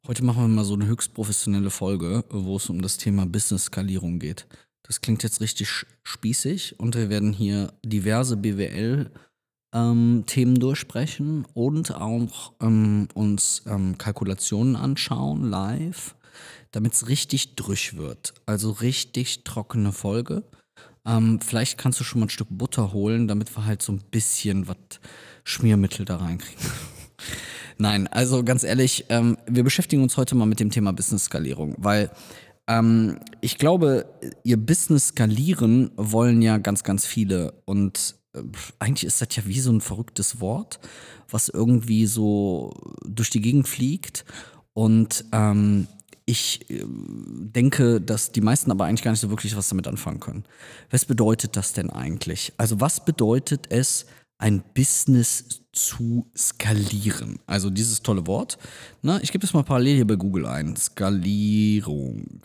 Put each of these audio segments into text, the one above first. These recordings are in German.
Heute machen wir mal so eine höchst professionelle Folge, wo es um das Thema Business-Skalierung geht. Das klingt jetzt richtig spießig und wir werden hier diverse BWL Themen durchsprechen und auch uns Kalkulationen anschauen live, damit es richtig drüch wird. Also richtig trockene Folge. Vielleicht kannst du schon mal ein Stück Butter holen, damit wir halt so ein bisschen was Schmiermittel da reinkriegen. Nein, also ganz ehrlich, wir beschäftigen uns heute mal mit dem Thema Business-Skalierung, weil ich glaube, ihr Business skalieren wollen ja ganz, ganz viele. Und eigentlich ist das ja wie so ein verrücktes Wort, was irgendwie so durch die Gegend fliegt. Und ich denke, dass die meisten aber eigentlich gar nicht so wirklich was damit anfangen können. Was bedeutet das denn eigentlich? Also was bedeutet es, ein Business zu skalieren? Also dieses tolle Wort. Ne? Ich gebe das mal parallel hier bei Google ein. Skalierung.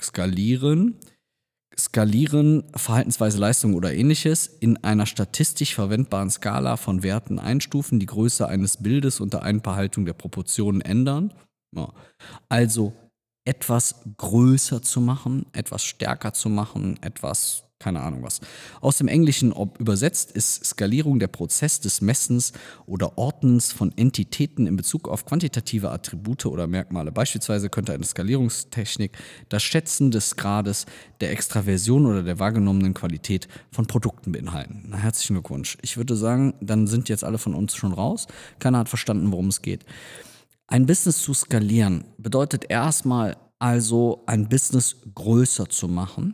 Skalieren, Verhaltensweise, Leistung oder ähnliches in einer statistisch verwendbaren Skala von Werten einstufen, die Größe eines Bildes unter Einbehaltung der Proportionen ändern. Ja. Also etwas größer zu machen, etwas stärker zu machen, etwas, keine Ahnung was. Aus dem Englischen übersetzt ist Skalierung der Prozess des Messens oder Ordnens von Entitäten in Bezug auf quantitative Attribute oder Merkmale. Beispielsweise könnte eine Skalierungstechnik das Schätzen des Grades der Extraversion oder der wahrgenommenen Qualität von Produkten beinhalten. Na, herzlichen Glückwunsch. Ich würde sagen, dann sind jetzt alle von uns schon raus. Keiner hat verstanden, worum es geht. Ein Business zu skalieren bedeutet erstmal also ein Business größer zu machen.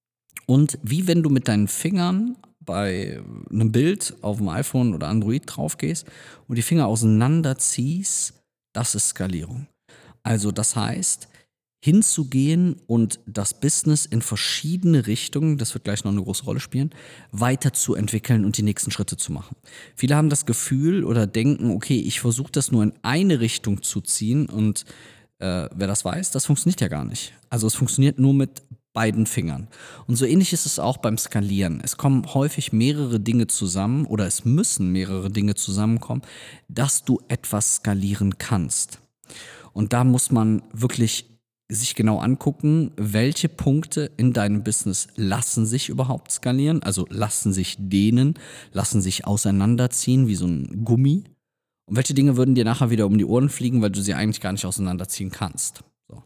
Und wie wenn du mit deinen Fingern bei einem Bild auf dem iPhone oder Android drauf gehst und die Finger auseinanderziehst, das ist Skalierung. Also das heißt, hinzugehen und das Business in verschiedene Richtungen, das wird gleich noch eine große Rolle spielen, weiterzuentwickeln und die nächsten Schritte zu machen. Viele haben das Gefühl oder denken, okay, ich versuche das nur in eine Richtung zu ziehen und wer das weiß, das funktioniert ja gar nicht. Also es funktioniert nur mit beiden Fingern. Und so ähnlich ist es auch beim Skalieren. Es kommen häufig mehrere Dinge zusammen oder es müssen mehrere Dinge zusammenkommen, dass du etwas skalieren kannst. Und da muss man wirklich sich genau angucken, welche Punkte in deinem Business lassen sich überhaupt skalieren, also lassen sich dehnen, lassen sich auseinanderziehen wie so ein Gummi. Und welche Dinge würden dir nachher wieder um die Ohren fliegen, weil du sie eigentlich gar nicht auseinanderziehen kannst. So.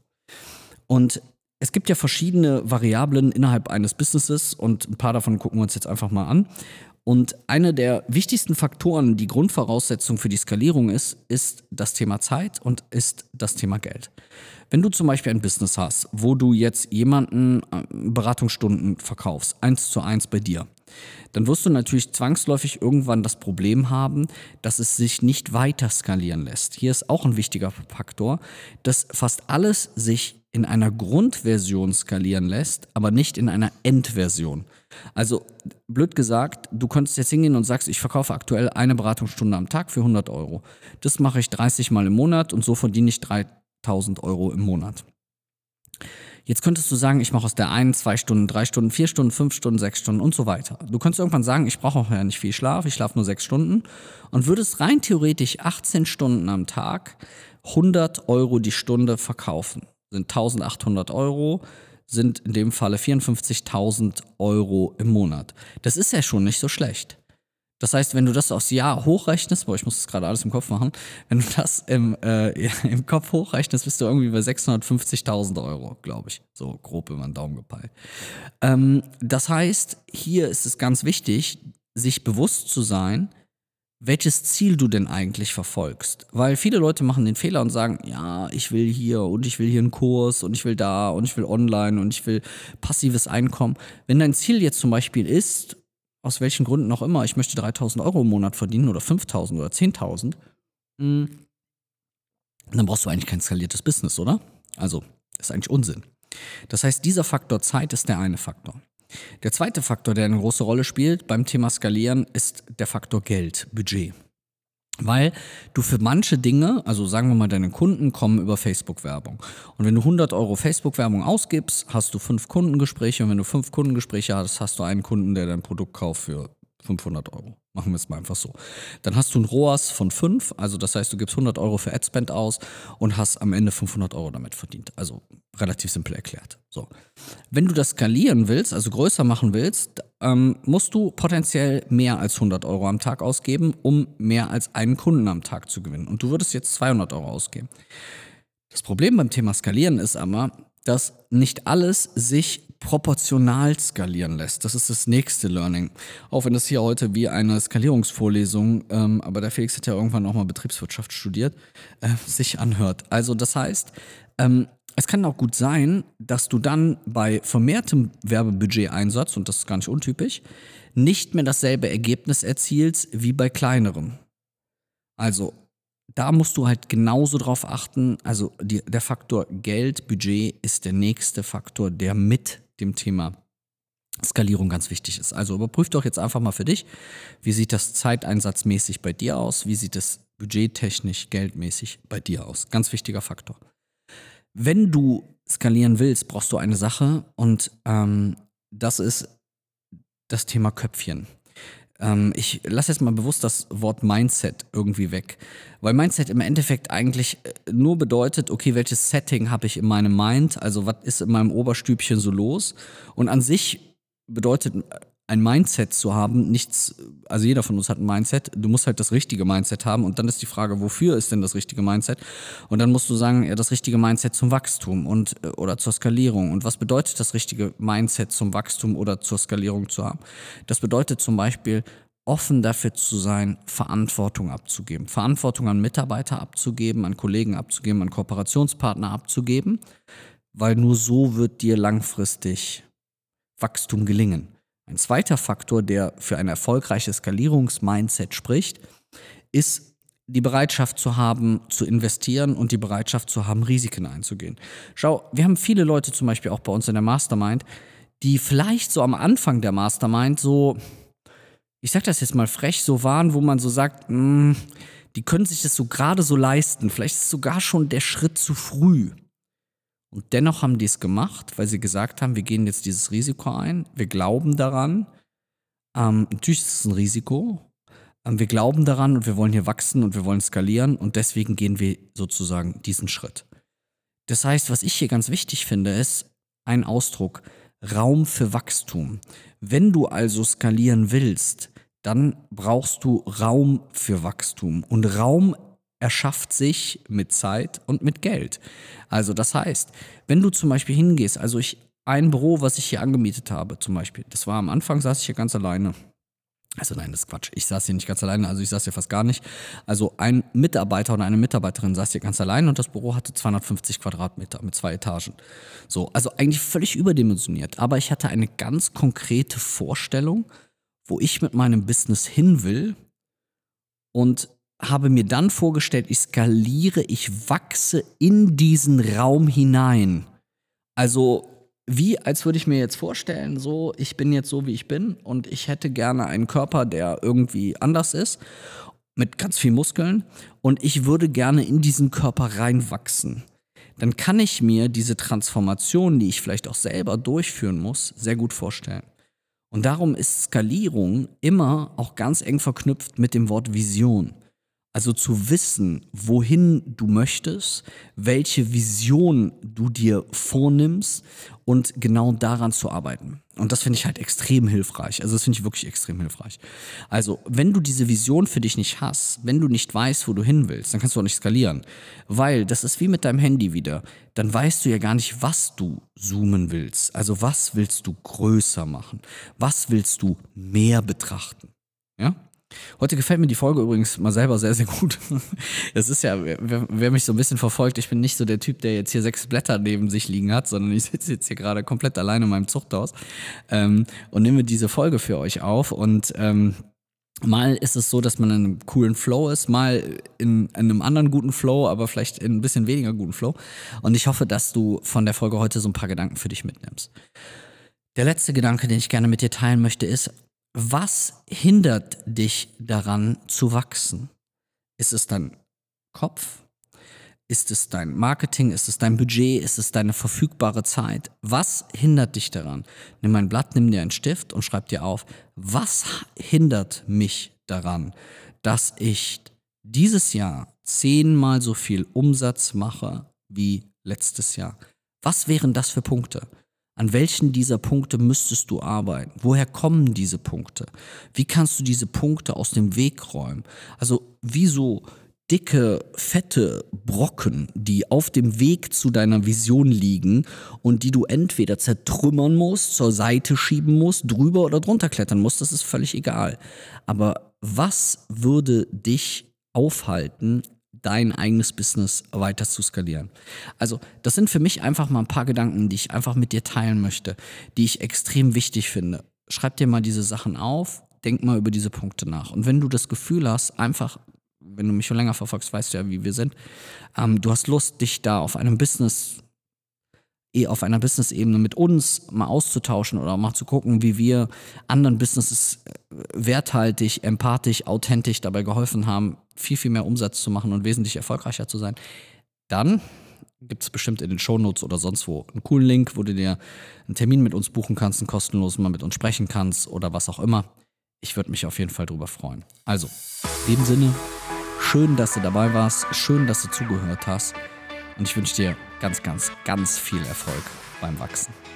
Und es gibt ja verschiedene Variablen innerhalb eines Businesses und ein paar davon gucken wir uns jetzt einfach mal an. Und eine der wichtigsten Faktoren, die Grundvoraussetzung für die Skalierung ist das Thema Zeit und ist das Thema Geld. Wenn du zum Beispiel ein Business hast, wo du jetzt jemanden Beratungsstunden verkaufst, 1:1 bei dir, dann wirst du natürlich zwangsläufig irgendwann das Problem haben, dass es sich nicht weiter skalieren lässt. Hier ist auch ein wichtiger Faktor, dass fast alles sich in einer Grundversion skalieren lässt, aber nicht in einer Endversion. Also blöd gesagt, du könntest jetzt hingehen und sagst, ich verkaufe aktuell eine Beratungsstunde am Tag für 100 Euro. Das mache ich 30 Mal im Monat und so verdiene ich 3.000 Euro im Monat. Jetzt könntest du sagen, ich mache aus der einen 2 Stunden, 3 Stunden, 4 Stunden, 5 Stunden, 6 Stunden und so weiter. Du könntest irgendwann sagen, ich brauche auch ja nicht viel Schlaf, ich schlafe nur 6 Stunden und würdest rein theoretisch 18 Stunden am Tag 100 Euro die Stunde verkaufen. Sind 1.800 Euro, sind in dem Falle 54.000 Euro im Monat. Das ist ja schon nicht so schlecht. Das heißt, wenn du das aufs Jahr hochrechnest, boah, ich muss das gerade alles im Kopf machen, wenn du das im Kopf hochrechnest, bist du irgendwie bei 650.000 Euro, glaube ich. So grob über den Daumen gepeilt. Das heißt, hier ist es ganz wichtig, sich bewusst zu sein, welches Ziel du denn eigentlich verfolgst. Weil viele Leute machen den Fehler und sagen, ja, ich will hier und ich will hier einen Kurs und ich will da und ich will online und ich will passives Einkommen. Wenn dein Ziel jetzt zum Beispiel ist, aus welchen Gründen auch immer, ich möchte 3.000 Euro im Monat verdienen oder 5.000 oder 10.000, dann brauchst du eigentlich kein skaliertes Business, oder? Also, das ist eigentlich Unsinn. Das heißt, dieser Faktor Zeit ist der eine Faktor. Der zweite Faktor, der eine große Rolle spielt beim Thema Skalieren, ist der Faktor Geld, Budget. Weil du für manche Dinge, also sagen wir mal, deine Kunden kommen über Facebook-Werbung. Und wenn du 100 Euro Facebook-Werbung ausgibst, hast du 5 Kundengespräche. Und wenn du 5 Kundengespräche hast, hast du einen Kunden, der dein Produkt kauft für 500 Euro. Machen wir es mal einfach so. Dann hast du ein ROAS von 5, also das heißt, du gibst 100 Euro für Adspend aus und hast am Ende 500 Euro damit verdient. Also relativ simpel erklärt. So. Wenn du das skalieren willst, also größer machen willst, musst du potenziell mehr als 100 Euro am Tag ausgeben, um mehr als einen Kunden am Tag zu gewinnen. Und du würdest jetzt 200 Euro ausgeben. Das Problem beim Thema Skalieren ist aber, dass nicht alles sich proportional skalieren lässt. Das ist das nächste Learning. Auch wenn das hier heute wie eine Skalierungsvorlesung, aber der Felix hat ja irgendwann auch mal Betriebswirtschaft studiert, sich anhört. Also das heißt, es kann auch gut sein, dass du dann bei vermehrtem Werbebudgeteinsatz, und das ist gar nicht untypisch, nicht mehr dasselbe Ergebnis erzielst wie bei kleinerem. Also da musst du halt genauso drauf achten, also der Faktor Geld, Budget ist der nächste Faktor, der mit dem Thema Skalierung ganz wichtig ist. Also überprüf doch jetzt einfach mal für dich, wie sieht das zeiteinsatzmäßig bei dir aus, wie sieht es budgettechnisch, geldmäßig bei dir aus. Ganz wichtiger Faktor. Wenn du skalieren willst, brauchst du eine Sache und das ist das Thema Köpfchen. Ich lasse jetzt mal bewusst das Wort Mindset irgendwie weg, weil Mindset im Endeffekt eigentlich nur bedeutet, okay, welches Setting habe ich in meinem Mind, also was ist in meinem Oberstübchen so los, und an sich bedeutet ein Mindset zu haben nichts, also jeder von uns hat ein Mindset, du musst halt das richtige Mindset haben und dann ist die Frage, wofür ist denn das richtige Mindset? Und dann musst du sagen, ja, das richtige Mindset zum Wachstum und oder zur Skalierung. Und was bedeutet das richtige Mindset zum Wachstum oder zur Skalierung zu haben? Das bedeutet zum Beispiel, offen dafür zu sein, Verantwortung abzugeben. Verantwortung an Mitarbeiter abzugeben, an Kollegen abzugeben, an Kooperationspartner abzugeben, weil nur so wird dir langfristig Wachstum gelingen. Ein zweiter Faktor, der für ein erfolgreiches Skalierungsmindset spricht, ist die Bereitschaft zu haben, zu investieren und die Bereitschaft zu haben, Risiken einzugehen. Schau, wir haben viele Leute zum Beispiel auch bei uns in der Mastermind, die vielleicht so am Anfang der Mastermind so, ich sag das jetzt mal frech, so waren, wo man so sagt, die können sich das so gerade so leisten. Vielleicht ist es sogar schon der Schritt zu früh. Und dennoch haben die es gemacht, weil sie gesagt haben, wir gehen jetzt dieses Risiko ein, wir glauben daran, natürlich ist es ein Risiko, wir glauben daran und wir wollen hier wachsen und wir wollen skalieren und deswegen gehen wir sozusagen diesen Schritt. Das heißt, was ich hier ganz wichtig finde, ist ein Ausdruck, Raum für Wachstum. Wenn du also skalieren willst, dann brauchst du Raum für Wachstum und Raum erschafft sich mit Zeit und mit Geld. Also das heißt, wenn du zum Beispiel hingehst, also ein Büro, was ich hier angemietet habe zum Beispiel, das war am Anfang, saß ich hier ganz alleine. Also nein, das ist Quatsch. Ich saß hier nicht ganz alleine, also ich saß hier fast gar nicht. Also ein Mitarbeiter oder eine Mitarbeiterin saß hier ganz allein und das Büro hatte 250 Quadratmeter mit 2 Etagen. So, also eigentlich völlig überdimensioniert. Aber ich hatte eine ganz konkrete Vorstellung, wo ich mit meinem Business hin will und habe mir dann vorgestellt, ich skaliere, ich wachse in diesen Raum hinein. Also wie, als würde ich mir jetzt vorstellen, so, ich bin jetzt so, wie ich bin und ich hätte gerne einen Körper, der irgendwie anders ist, mit ganz viel Muskeln und ich würde gerne in diesen Körper reinwachsen. Dann kann ich mir diese Transformation, die ich vielleicht auch selber durchführen muss, sehr gut vorstellen. Und darum ist Skalierung immer auch ganz eng verknüpft mit dem Wort Vision. Also zu wissen, wohin du möchtest, welche Vision du dir vornimmst und genau daran zu arbeiten. Und das finde ich halt extrem hilfreich. Also das finde ich wirklich extrem hilfreich. Also wenn du diese Vision für dich nicht hast, wenn du nicht weißt, wo du hin willst, dann kannst du auch nicht skalieren. Weil das ist wie mit deinem Handy wieder. Dann weißt du ja gar nicht, was du zoomen willst. Also was willst du größer machen? Was willst du mehr betrachten? Ja? Heute gefällt mir die Folge übrigens mal selber sehr, sehr gut. Es ist ja, wer mich so ein bisschen verfolgt, ich bin nicht so der Typ, der jetzt hier 6 Blätter neben sich liegen hat, sondern ich sitze jetzt hier gerade komplett alleine in meinem Zuchthaus und nehme diese Folge für euch auf. Und mal ist es so, dass man in einem coolen Flow ist, mal in einem anderen guten Flow, aber vielleicht in ein bisschen weniger guten Flow. Und ich hoffe, dass du von der Folge heute so ein paar Gedanken für dich mitnimmst. Der letzte Gedanke, den ich gerne mit dir teilen möchte, ist, was hindert dich daran zu wachsen? Ist es dein Kopf? Ist es dein Marketing? Ist es dein Budget? Ist es deine verfügbare Zeit? Was hindert dich daran? Nimm ein Blatt, nimm dir einen Stift und schreib dir auf, was hindert mich daran, dass ich dieses Jahr 10-mal so viel Umsatz mache wie letztes Jahr. Was wären das für Punkte? An welchen dieser Punkte müsstest du arbeiten? Woher kommen diese Punkte? Wie kannst du diese Punkte aus dem Weg räumen? Also wie so dicke, fette Brocken, die auf dem Weg zu deiner Vision liegen und die du entweder zertrümmern musst, zur Seite schieben musst, drüber oder drunter klettern musst, das ist völlig egal. Aber was würde dich aufhalten, dein eigenes Business weiter zu skalieren? Also das sind für mich einfach mal ein paar Gedanken, die ich einfach mit dir teilen möchte, die ich extrem wichtig finde. Schreib dir mal diese Sachen auf, denk mal über diese Punkte nach. Und wenn du das Gefühl hast, einfach, wenn du mich schon länger verfolgst, weißt du ja, wie wir sind, du hast Lust, dich da auf einer Business-Ebene mit uns mal auszutauschen oder mal zu gucken, wie wir anderen Businesses werthaltig, empathisch, authentisch dabei geholfen haben, viel, viel mehr Umsatz zu machen und wesentlich erfolgreicher zu sein, dann gibt es bestimmt in den Shownotes oder sonst wo einen coolen Link, wo du dir einen Termin mit uns buchen kannst, einen kostenlosen, mal mit uns sprechen kannst oder was auch immer. Ich würde mich auf jeden Fall drüber freuen. Also, in dem Sinne, schön, dass du dabei warst, schön, dass du zugehört hast und ich wünsche dir ganz, ganz, ganz viel Erfolg beim Wachsen.